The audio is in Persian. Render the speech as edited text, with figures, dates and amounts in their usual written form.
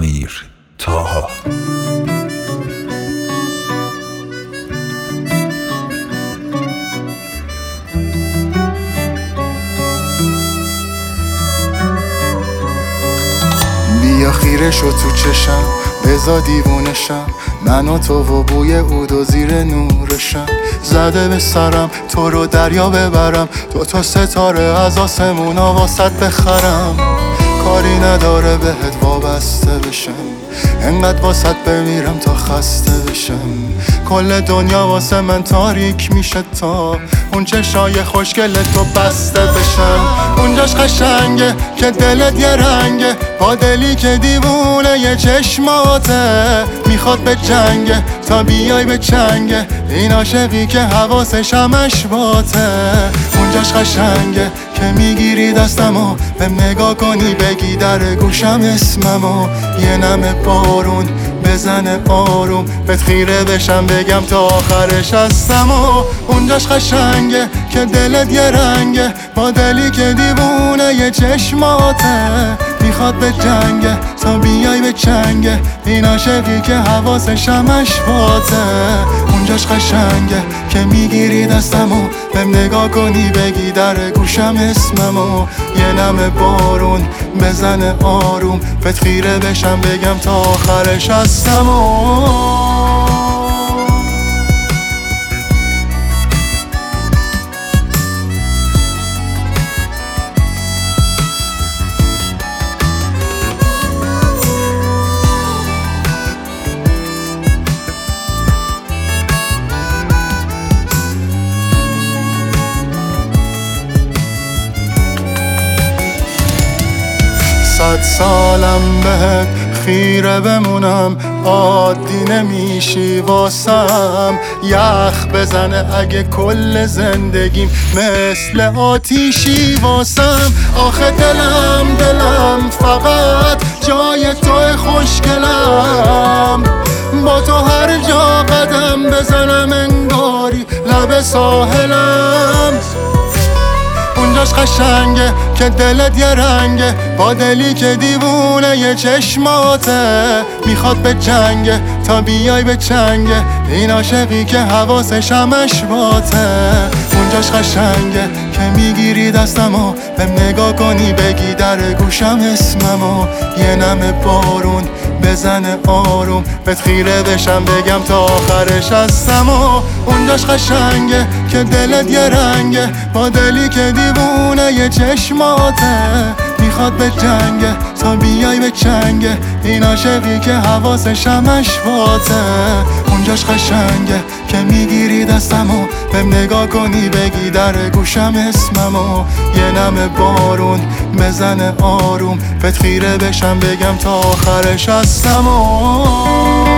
امیر طاها. بیا خیره شو تو چشم، بزا دیوونشم، من و تو و بوی عود و زیر نورشم. زده به سرم تو رو دریا ببرم، تو تا ستاره از آسمونا واسط بخرم. کاری نداره بهت وابسته بشم، انقدر واسط بمیرم تا خسته بشم. کل دنیا واسه من تاریک میشه تا اون چشای خوشگل تو بسته بشم. اونجاش قشنگه که دلت یه رنگه، با دلی که دیوونه یه چشماته. میخواد به جنگه تا بیای به چنگه، این عاشقی که حواسش همش باته. اونجاش قشنگه که میگیری دستمو، بهم نگاه کنی بگی در گوشم اسممو. یه نم بارون بزنه آروم، بهت خیره بشم بگم تا آخرش هستم. و اونجاش قشنگه که دلت یه رنگه، با دلی که دیوونه یه چشماته. میخواد به جنگه تا بیای به چنگه، این عاشقی که حواسش همش باته. اونجاش قشنگه که میگیری دستمو، بهم نگاه کنی بگی در گوشم اسممو. یه نم بارون بزنه آروم، بهت خیره بشم بگم تا آخرش هستم. صد سالم بهت خیره بمونم، عادی نمیشی واسم. یخ بزنه اگه کل زندگیم مثل آتیشی واسم. آخه دلم فقط جای تو خوشگلم، با تو هر جا قدم بزنم انگاری لب ساحلم. اونجاش قشنگه که دلت یه رنگه، با دلی که دیوونه یه چشماته. میخواد به جنگه تا بیای به چنگه، این عاشقی که حواسش همش باته. اونجاش قشنگه که میگیری دستمو، بهم نگاه کنی بگی در گوشم اسممو. یه نم بارون بزنه آروم، بهت خیره بشم بگم تا آخرش هستم. و اونجاش قشنگه که دلت یه رنگه، با دلی که دیوونه یه چشماته. میخواد به جنگه تا بیای به چنگه، این عاشقی که حواسش همش باته. اونجاش قشنگه که میگیری دستمو، بهم نگاه کنی بگی در گوشم اسممو. یه نم بارون بزنه آروم، بهت خیره بشم بگم تا آخرش هستم.